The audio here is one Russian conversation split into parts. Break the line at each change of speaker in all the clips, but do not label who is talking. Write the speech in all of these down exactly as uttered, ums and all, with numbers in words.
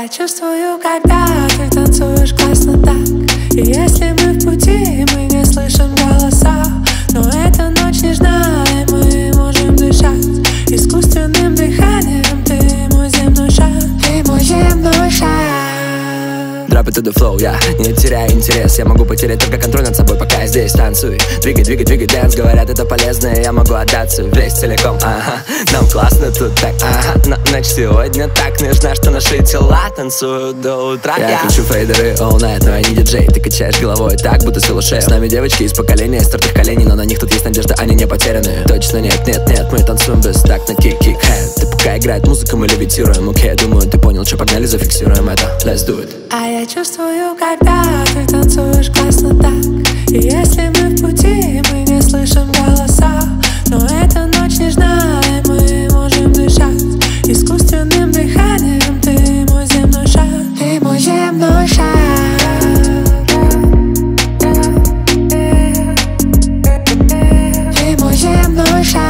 я чувствую, когда ты танцуешь классно так. И если мы в пути, мы не слышим голоса. Но эта ночь нежна, и мы можем дышать искусственным дыханием. Ты мой земной шаг, ты мой земной шаг.
Drop it to the flow, я не теряю интерес. Я могу потерять только контроль над собой, пока я здесь танцую. Двигай, двигай, двигай, дэнс. Говорят, это полезно, и я могу отдаться весь целиком. Ага, нам классно тут так, ага. Но ночь сегодня так нежна, что наши тела танцуют до утра. Я, я кручу фейдеры all night, но я не диджей. Ты качаешь головой так, будто с шею. С нами девочки из поколения стертых коленей, но на них тут есть надежда, они не потеряны. Точно нет, нет, нет, мы танцуем без такта, кик-кик-хэт. Ты пока играет музыка, мы левитируем. Окей, okay, думаю, ты понял, что погнали, зафиксируем это. Let's do it.
А я чувствую, когда ты танцуешь классно так. И если мы в пути, мы не слышим голоса. Но эта ночь нежна, и мы можем дышать искусственным дыханием. Ты мой земной шаг, ты мой земной шаг. Ты мой земной шаг.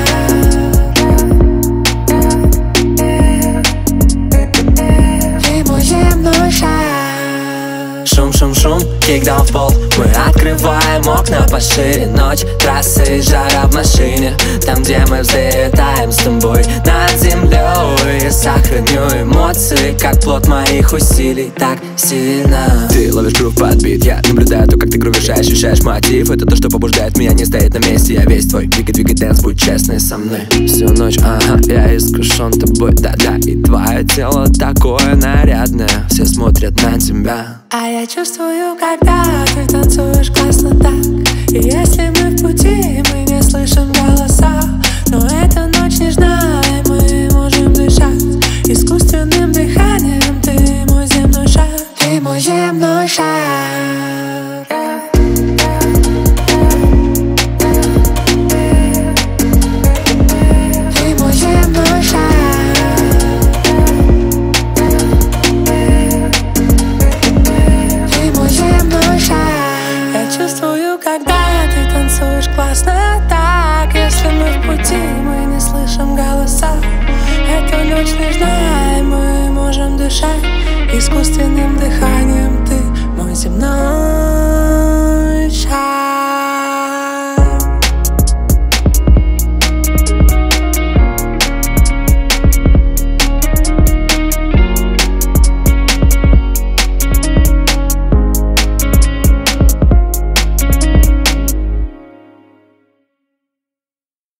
Ты мой земной шаг.
Шум-шум-шум, кикдаун в пол. Мы открываем окна пошире. Ночь, трассы, жара в машине. Там, где мы взлетаем с тобой над землей. Я сохраню эмоции, как плод моих усилий. Так сильно ты ловишь грув под бит. Я наблюдаю то, как ты грувишь, ощущаешь мотив. Это то, что побуждает меня не стоять на месте. Я весь твой двигай-двигай дэнс, будь честный со мной. Всю ночь, ага, я искушен тобой. Да-да, и твое тело такое нарядное. Все смотрят на тебя.
А я чувствую, когда ты танцуешь классно так. И если мы в пути, мы не слышим голоса. Но эта ночь нежна, и мы можем дышать искусственным дыханием. Ты мой земной шаг, ты мой земной шаг. Чувствую, когда ты танцуешь классно так. Если мы в пути, мы не слышим голоса. Эта ночь нежна, и мы можем дышать искусственным дыханием. Ты мой земной шаг.